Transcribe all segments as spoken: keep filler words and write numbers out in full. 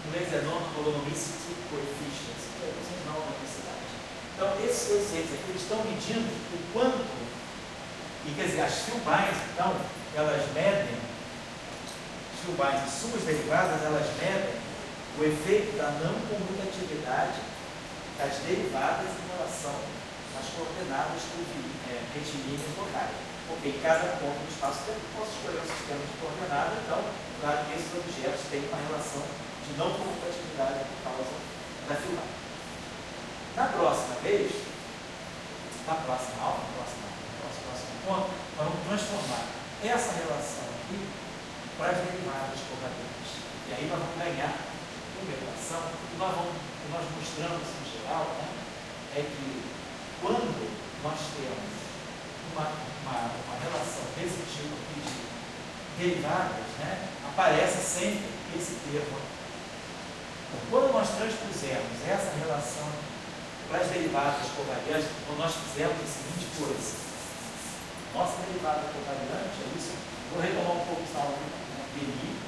inglês é non-holonomicity coefficients, que é a não holonomicidade. Então, esses coeficientes aqui eles estão medindo o quanto, e quer dizer, as filbines, então, elas medem, as filbines e suas derivadas, elas medem o efeito da não comutatividade das derivadas em relação às coordenadas é, retilíneas locais. Porque em cada ponto do espaço-tempo eu posso escolher um sistema de coordenada, então, claro que esses objetos têm uma relação de não comutatividade por causa da filmagem. Na próxima vez, na próxima aula, na próxima, no próximo, próximo ponto, nós vamos transformar essa relação aqui para as derivadas covariantes. E aí nós vamos ganhar uma equação, e nós, vamos, o que nós mostramos em geral, né, é que quando nós temos uma, uma, uma relação desse tipo aqui de derivadas, né, aparece sempre esse termo aqui. Então, quando nós transpusermos essa relação para as derivadas covariantes, quando nós fizermos a seguinte coisa, nossa derivada covariante é isso, vou retomar um pouco essa aula aqui, P I,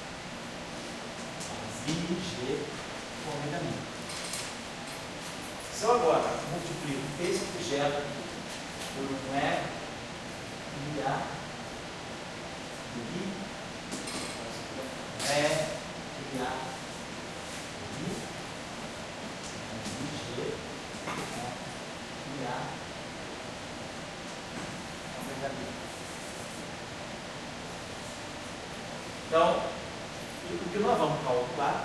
I, G, ômega mi. Se eu agora multiplico esse objeto aqui por um E, I, A, I, E, I, A, I, G, I, A, ômega mi. Então, o que nós vamos calcular,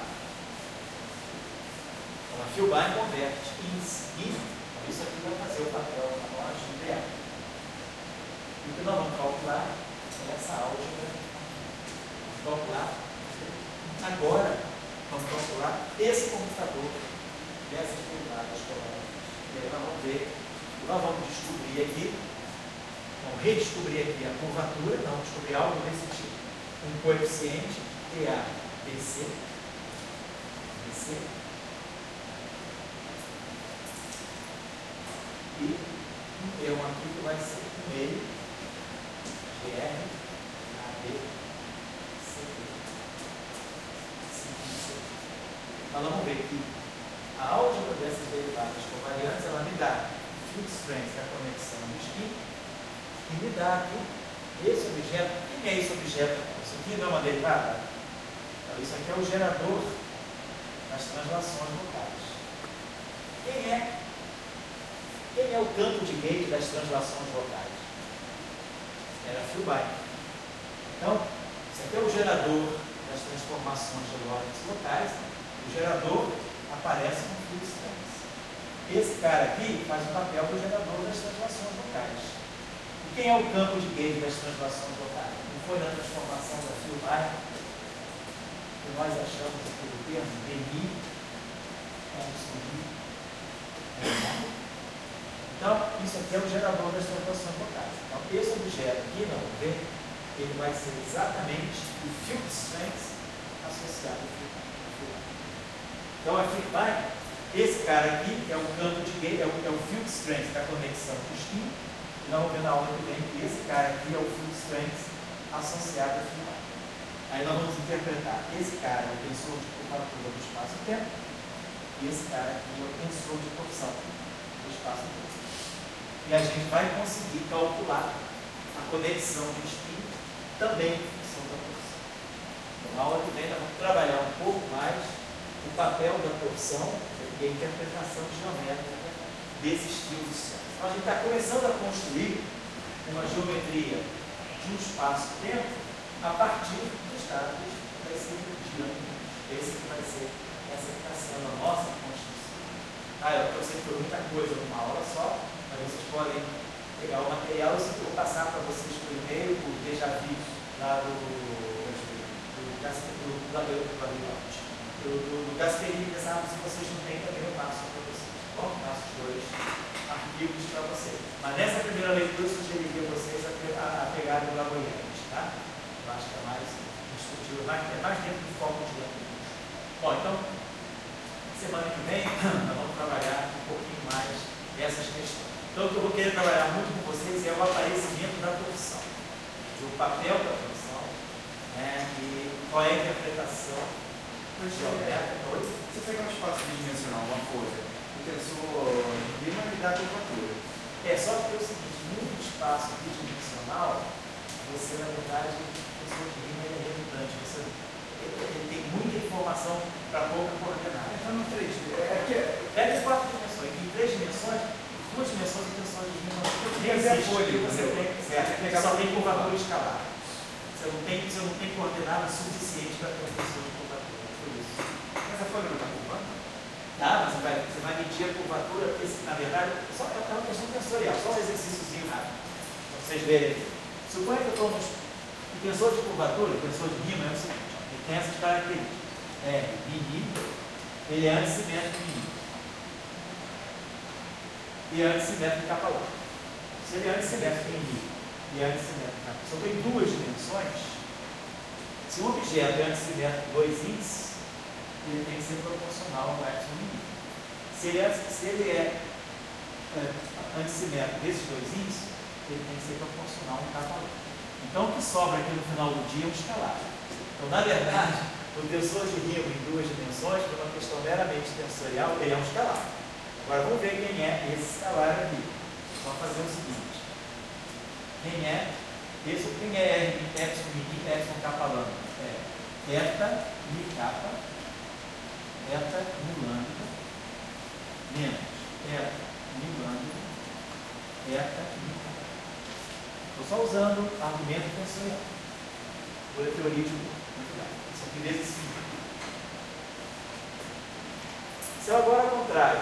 a filbine converte em I, isso aqui vai fazer o papel na nós de ideal. E o que nós vamos calcular é essa álgebra. Vamos calcular agora, vamos calcular esse computador dessas derivadas covariantes. E aí nós vamos ver, nós vamos descobrir aqui, vamos redescobrir aqui a curvatura, vamos descobrir algo desse tipo. Um coeficiente T A B C, B C, e um termo aqui que vai ser um meio, G R, A B, C D, C D. Então, vamos ver que a álgebra dessas derivadas covariantes, ela me dá o field strength, que é a conexão do spin, e me dá aqui esse objeto. Quem é esse objeto? Isso aqui não é uma derivada? Então, isso aqui é o gerador das translações locais. Quem é? Quem é o campo de gate das translações locais? Era a filbine. Então, esse aqui é o gerador das transformações de Lorentz locais. O gerador aparece no field strength. Esse cara aqui faz o papel do gerador das translações locais. E quem é o campo de gate das translações locais? Não foi na transformação da filbine que nós achamos aquele termo D I, então, isso aqui é o gerador das translações locais. Então, esse objeto aqui, não, vê, ele vai ser exatamente o field strength associado ao filbine. Então, a filbine, esse cara aqui é o campo de gate, é o, é o field strength da conexão do spin, e nós vamos ver na aula que vem que esse cara aqui é o field strength associado ao filbine. Aí nós vamos interpretar, esse cara é o tensor de curvatura do espaço-tempo, e esse cara aqui é o tensor de torção do espaço-tempo. E a gente vai conseguir calcular a conexão do spin também em função da torção. Então, na aula que vem, nós vamos trabalhar um pouco mais o papel da torção e a interpretação geométrica desses fios. Então, a gente está começando a construir uma geometria de um espaço-tempo a partir dos dados que vai ser dinâmico. Esse que vai ser, essa que está sendo a nossa construção. Ah, eu sei que foi muita coisa numa aula só, mas vocês podem pegar o material e eu vou passar para vocês por e-mail, por déjà vu lá do do Gasperini, sabe? Se vocês não têm, também eu passo para vocês. Bom, passo os dois arquivos para vocês. Mas nessa primeira leitura eu sugeriria a vocês a, a pegar o Lavoisier, tá? Eu acho que é mais discutível, é mais dentro do foco de leitura. Bom, então, semana que vem nós vamos trabalhar um pouquinho mais essas questões. Então, o que eu vou querer trabalhar muito com vocês é o aparecimento da torção, o papel da torção, né, e qual é a interpretação Mas se pegar um espaço bidimensional, uma coisa, o tensor rima me dá curvatura. É, só que é o seguinte, muito espaço bidimensional, você, na verdade, o tensor de rima é redundante. Você, ele, ele tem muita informação para pouca coordenada. Então, no três D, é que pega quatro dimensões. Em três dimensões, duas dimensões, o tensor de rima nem existe. Porque você tem, é, só tem curvatura escalar. Você não tem, você não tem coordenada suficiente para ter um tensor de curvatura. Por isso. Mas a folha não está curvando? Tá, mas você vai, você vai medir a curvatura, esse, na verdade, só, é uma questão tensorial, só um exercíciozinho rápido, para vocês verem aqui. Suponha que eu estou no o tensor de curvatura, o tensor de rima é o seguinte, ó, ele tem essas características. É, mini, ele é antissimétrico em mini. E é antissimétrico em capa outra. Se ele é antissimétrico em mini e é antissimétrico em capa, se eu tenho duas dimensões, se um objeto é antissimétrico em dois índices, ele tem que ser proporcional ao epsilon mini. Se ele é, se ele é, é antissimétrico desses dois índices, ele tem que ser proporcional em cada um. Então, o que sobra aqui no final do dia é um escalar. Então, na verdade, o tensor de rima em duas dimensões, por uma questão meramente tensorial, ele é um escalar. Agora, vamos ver quem é esse escalar aqui. Só fazer o seguinte. Quem é? Esse, quem é epsilon mini, epsilon kappa lambda? É eta mi kappa, eta mi lambda, menos eta mi lambda, eta mi kappa. Estou só usando argumento tensorial. Por teoria de natural. Isso aqui desse sim. Se eu agora ao contrário,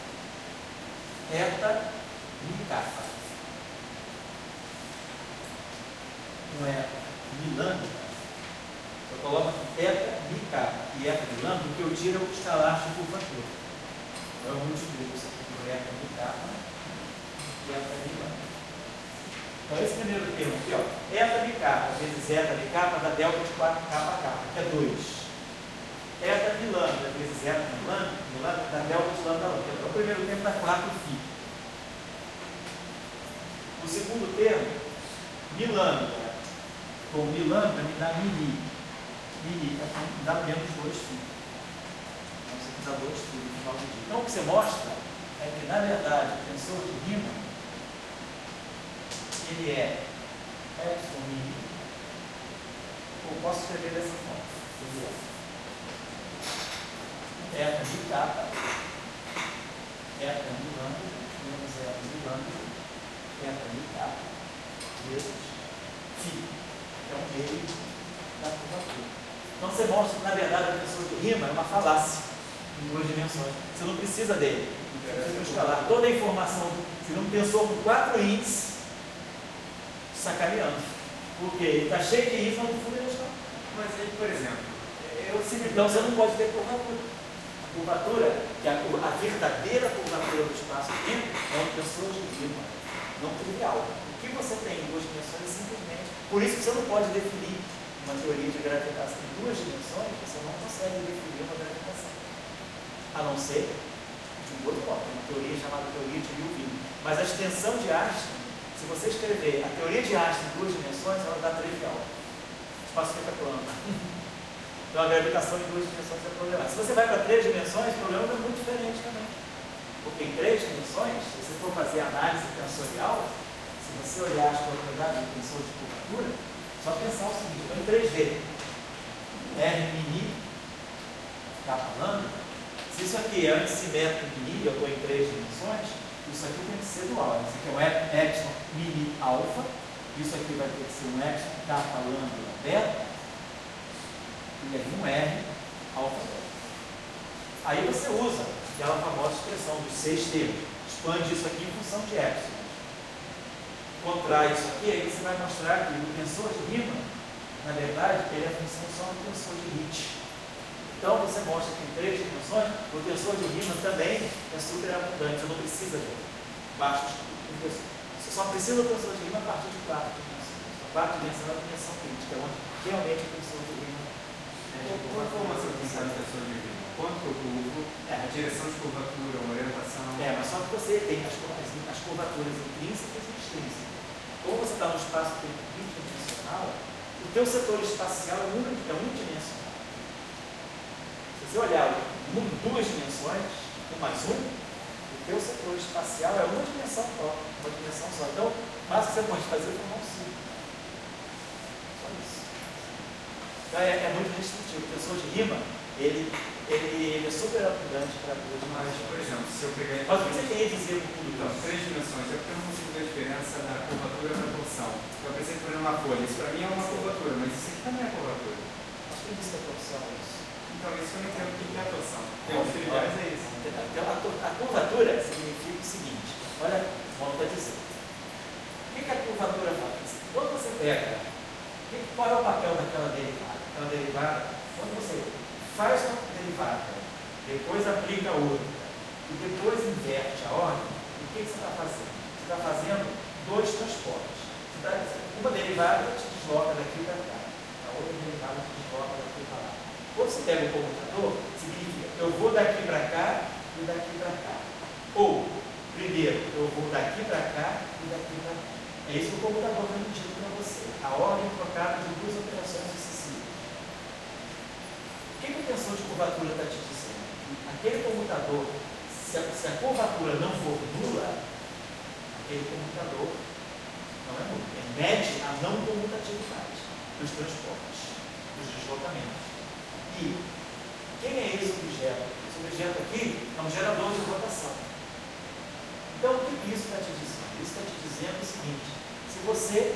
eta mi kappa, não é mi lambda, eu coloco aqui eta mi kappa e eta mi lambda, o que eu tiro é o escalar de curvatura. Então eu multiplico isso aqui por eta mi kappa e eta mi lambda. Então esse primeiro termo aqui, ó, eta mi kappa vezes eta mi kappa dá delta de quatro kappa a kappa, que é dois. Eta mi lambda vezes eta mi lambda, mi lambda dá delta de lambda lambda. Então o primeiro termo dá quatro φ. O segundo termo, mi lambda com mi lambda me dá mini. Mini me dá menos dois φ. Então você precisa dois φ no final do dia. Então o que você mostra é que, na verdade, o tensor de rima ele é epsilon mini, ou posso escrever dessa forma, ele é eta mi kappa, eta mi lambda, menos eta mi lambda, eta mi kappa, vezes φ, que é um meio da curvatura. Então você mostra que, na verdade, o tensor de rima é uma falácia em duas dimensões. Você não precisa dele. Você precisa escalar toda a informação. Você não tensor com quatro índices, sacaneando. Porque ele está cheio de y, no fundo ele está. Mas aí, por exemplo, eu sempre... Então você não pode ter curvatura. A curvatura, que é a, a verdadeira curvatura do espaço-tempo, é um tensor de rima, não trivial. O que você tem em duas dimensões é simplesmente. Por isso que você não pode definir uma teoria de gravitação em duas dimensões, você não consegue definir uma gravitação. A não ser de um outro modo, uma teoria chamada teoria de Liouville. Mas a extensão de Einstein, se você escrever a teoria de Einstein em duas dimensões, ela dá trivial. O espaço fica plano. Então a gravitação em duas dimensões é problemática. Se você vai para três dimensões, o problema é muito diferente também. Porque em três dimensões, se você for fazer análise tensorial, se você olhar as propriedades do tensor de curvatura, só pensar o seguinte, em três D, R mini, kappa lambda, se isso aqui é antissimétrico mini, eu estou em três dimensões, isso aqui tem que ser dual. Isso aqui é um epsilon mini alfa, isso aqui vai ter que ser um epsilon kappa lambda beta, e aí um R alfa beta. Aí você usa aquela famosa expressão dos seis termos, expande isso aqui em função de epsilon. Contrai isso aqui, aí você vai mostrar que o tensor de rima, na verdade, ele é a função só do tensor de Ricci. Então você mostra que em três dimensões, o tensor de rima também é super abundante, você não precisa dele. Basta o tensor. Você só precisa do tensor de rima a partir de quatro dimensões. A quarta dimensão é a dimensão crítica, onde realmente o tensor de rima é de Qual informação que você sabe do tensor de rima? Quanto que eu curvo, é. a direção de curvatura, a orientação... É, mas só que você tem as, as curvaturas intrínsecas e extrínsecas. Como você está no espaço-tempo bidimensional, o teu setor espacial é unidimensional. Se olhar em duas dimensões, um mais um, o teu setor espacial é uma dimensão só, uma dimensão só. Então, o máximo que você pode fazer é formar um círculo. Só isso. Então, é, é muito restritivo. O professor de rima, ele, ele, ele é super abundante para duas Mas, dimensões. por exemplo, se eu pegar... Mas o que você quer dizer com tudo Então, isso? três dimensões, é porque eu não consigo ver a diferença da curvatura para a torção. Eu pensei que foi uma folha, isso para mim é uma curvatura, mas isso aqui também é curvatura. Acho que isso é torção, é isso. Então, isso eu não entendo o que é a torção. Tem os triviais, é isso. Então, a, a curvatura significa o seguinte, olha, volto a dizer. O que, que a curvatura faz? Quando você pega, qual é o papel daquela derivada? Aquela derivada, quando você faz uma derivada, depois aplica outra, e depois inverte a ordem, o que, que você está fazendo? Você está fazendo dois transportes. Você tá, uma derivada te desloca daqui para cá, a outra derivada te desloca daqui para lá. Quando você pega o comutador, significa eu vou daqui para cá e daqui para cá. Ou, primeiro, eu vou daqui para cá e daqui para cá. É isso que o computador está medindo para você. A ordem trocada de duas operações sucessivas. O que, que o tensor de curvatura está te dizendo? Aquele computador, se a, se a curvatura não for nula, aquele computador não é nulo. Ele mede a não comutatividade dos transportes, dos deslocamentos. E quem é esse objeto? Esse objeto aqui é um gerador de rotação. Então, o que isso está te dizendo? Isso está te dizendo o seguinte: se você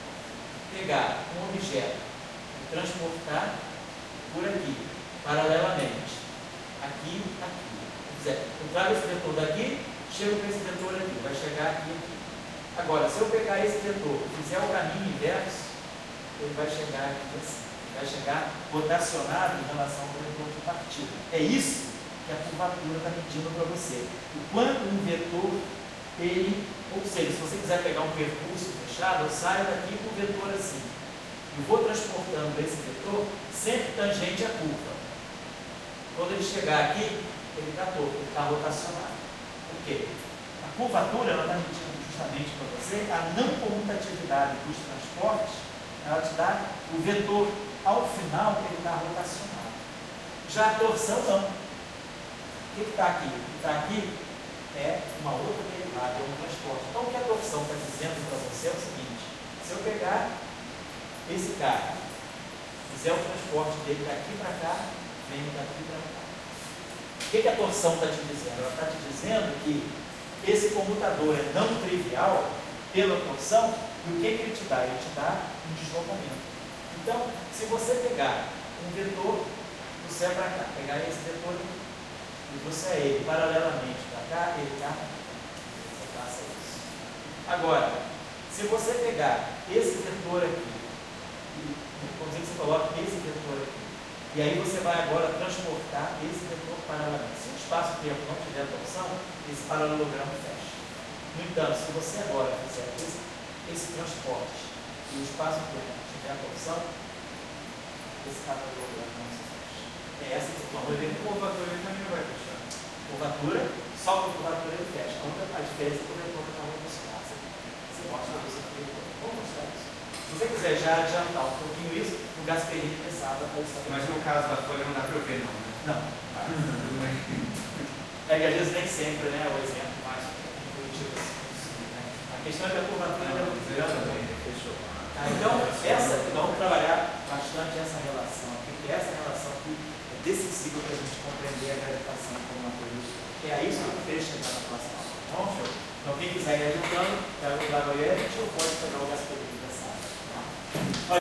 pegar um objeto e transportar por aqui, paralelamente, aqui, aqui, quiser, eu trago esse vetor daqui, chego com esse vetor aqui, vai chegar aqui e aqui. Agora, se eu pegar esse vetor e fizer o caminho inverso, ele vai chegar aqui assim. Vai chegar rotacionado em relação ao vetor de partida. É isso que a curvatura está medindo para você. O quanto um vetor, ele, ou seja, se você quiser pegar um percurso fechado, eu saio daqui com o vetor assim. E vou transportando esse vetor sempre tangente à curva. Quando ele chegar aqui, ele está torto, ele está rotacionado. Por quê? A curvatura ela está medindo justamente para você a não comutatividade dos transportes, ela te dá o vetor. Ao final, ele está rotacionado. Já a torção, não. O que está aqui? O que está aqui é uma outra derivada, é um transporte. Então, o que a torção está dizendo para você é o seguinte: se eu pegar esse cara, fizer o transporte dele daqui para cá, vem daqui para cá. O que, que a torção está te dizendo? Ela está te dizendo que esse comutador é não trivial pela torção, e o que, que ele te dá? Ele te dá um deslocamento. Então, se você pegar um vetor do céu para cá, pegar esse vetor aqui, e trouxer ele paralelamente para cá, ele está, você passa isso. Agora, se você pegar esse vetor aqui, e, vamos dizer que você coloca esse vetor aqui, e aí você vai agora transportar esse vetor paralelamente. Se o espaço-tempo não tiver torção, esse paralelogramo fecha. No entanto, se você agora fizer esse, esse transporte e o espaço-tempo tiver a torção, esse paralelogramo não se fecha. É essa que eu estou falando. Curvatura ele também não vai fechar. Curvatura, só com curvatura ele fecha. A única a diferença é que o vetor está rotacionado. Você mostra para você que ele vamos mostrar isso. Se você quiser já adiantar um pouquinho isso, o Gasperini pensava para isso. Mas no caso da folha não dá para eu ver, não, né? Não. Ah, é que às vezes nem sempre, né, o exemplo mais intuitivo assim, né? A questão é que a curvatura é muito grande. Fechou. Ah, então, essa, vamos trabalhar bastante essa relação aqui, porque essa relação aqui é decisiva para a gente compreender a gravitação como uma coisa. Que é isso que eu queria chegar na próxima aula. Bom, show? Então, quem quiser ir adiantando, pega o Dragoyev ou pode pegar o Gasperini.